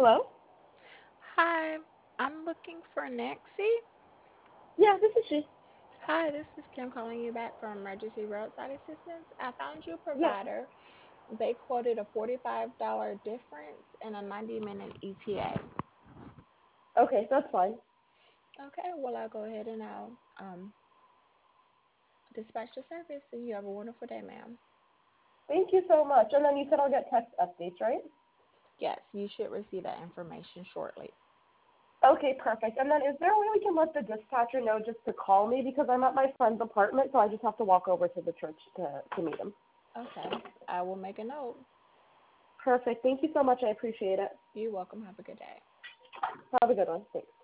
Hello? Hi, I'm looking for Nancy. Yeah, this is she. Hi, this is Kim calling you back from Emergency Roadside Assistance. I found you a Yeah. provider. They quoted a $45 difference and a 90-minute ETA. Okay, that's fine. Okay, well, I'll go ahead and I'll dispatch the service, and you have a wonderful day, ma'am. Thank you so much. And then you said I'll get text updates, right? Yes, you should receive that information shortly. Okay, perfect. And then is there a way we can let the dispatcher know just to call me because I'm at my friend's apartment, so I just have to walk over to the church to meet him. Okay, I will make a note. Perfect. Thank you so much. I appreciate it. You're welcome. Have a good day. Have a good one. Thanks.